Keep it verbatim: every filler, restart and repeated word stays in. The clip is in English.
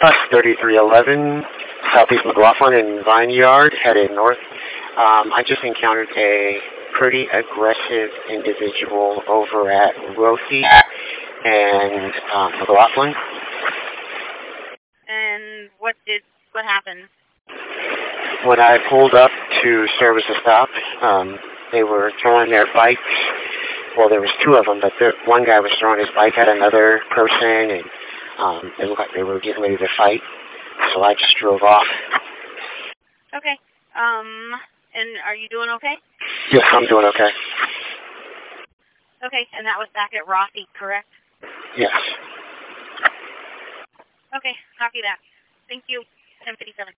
Bus thirty-three eleven, Southeast McLaughlin and Vineyard, headed north. Um, I just encountered a pretty aggressive individual over at Rothy and uh, McLaughlin. And what did what happened? When I pulled up to service a stop, um, they were throwing their bikes. Well, there was two of them, but the, one guy was throwing his bike at another person, and um, it looked like they were getting ready to fight. So I just drove off. Okay. Um, and are you doing okay? Yes, I'm doing okay. Okay, and that was back at Rothy, correct? Yes. Okay, copy that. Thank you. ten fifty-seven.